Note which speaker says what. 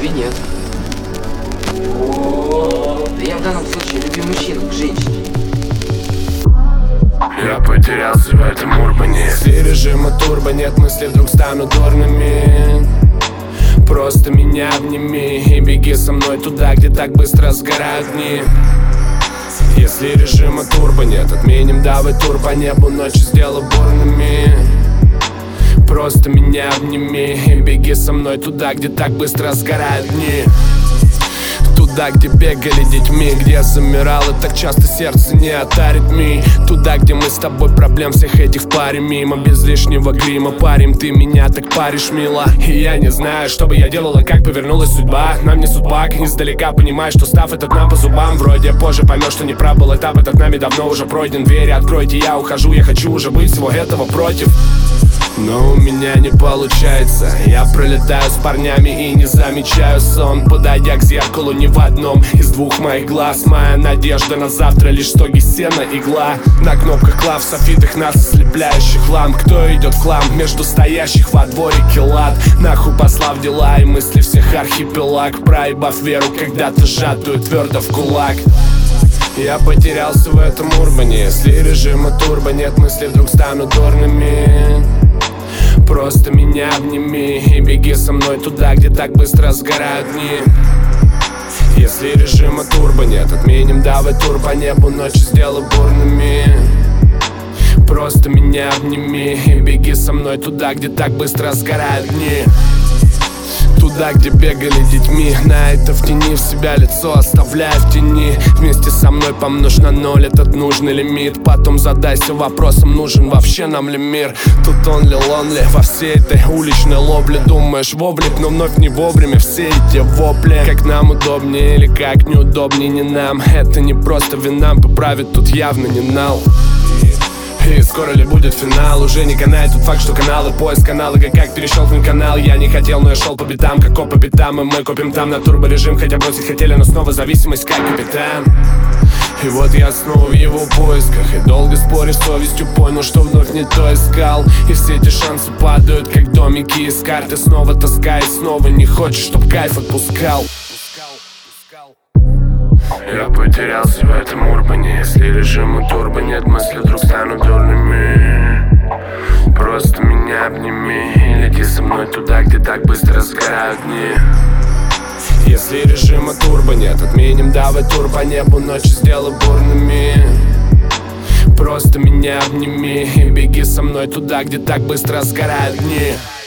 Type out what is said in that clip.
Speaker 1: разве нет? Да я в данном случае любимый мужчина к женщине.
Speaker 2: Я потерялся в этом урбане. Если режима турбо нет, мысли вдруг станут дурными. Просто меня обними и беги со мной туда, где так быстро сгорают дни. Если режима турбо нет, отменим давай тур по небу, ночи сделай бурными. Просто меня обними и беги со мной туда, где так быстро сгорают дни. Туда, где бегали детьми, где замирало так часто сердце не от аритмий. Туда, где мы с тобой проблем всех этих в паре мимо. Без лишнего грима парим, ты меня так паришь, мило. И я не знаю, что бы я делала, как повернулась судьба. Нам не судьба, издалека понимаешь, что став этот нам по зубам. Вроде позже поймешь, что не прав был этап, этот нами давно уже пройден. Двери откройте, я ухожу, я хочу уже быть всего этого против. Но у меня не получается. Я пролетаю с парнями и не замечаю сон. Подойдя к зеркалу ни в одном из двух моих глаз. Моя надежда на завтра лишь стоги сена, игла. На кнопках клав, софитах нас ослепляющих ламп. Кто идет в хлам между стоящих во дворике лад? Нахуй послав дела и мысли всех архипелаг, проебав веру когда-то сжатую твердо в кулак. Я потерялся в этом урбане. Если режима турбо нет, мысли вдруг станут дурными. Просто меня обними и беги со мной туда, где так быстро сгорают дни. Если режима турбо нет, отменим давай тур по небу, ночи сделай бурными. Просто меня обними и беги со мной туда, где так быстро сгорают дни. Туда, где бегали детьми, на это в тени, в себя лицо оставляя в тени. Вместе со мной помножь на 0 этот нужный лимит. Потом задайся вопросом, нужен вообще нам ли мир. Тут он ли во всей этой уличной ловле. Думаешь вовлек, но вновь не вовремя все эти вопли. Как нам удобнее или как неудобнее не нам. Это не просто вина, поправить тут явно не нал. И скоро ли будет финал? Уже не канает тот факт, что каналы, поиск канала, как перещелкнуть канал. Я не хотел, но я шел по битам, как по пятам. И мы копим там на турборежим, хотя бросить хотели, но снова зависимость, как капитан. И вот я снова в его поисках, и долго споря с совестью понял, что вновь не то искал. И все эти шансы падают, как домики из карты. Снова тоска и снова не хочешь, чтоб кайф отпускал. Я потерялся в этом урбане. Если режима турбо нет, мысли вдруг станут дурными. Просто меня обними и лети со мной туда, где так быстро сгорают дни. Если режима турбо нет, отменим давай тур по небу, ночи сделай бурными. Просто меня обними и беги со мной туда, где так быстро сгорают дни.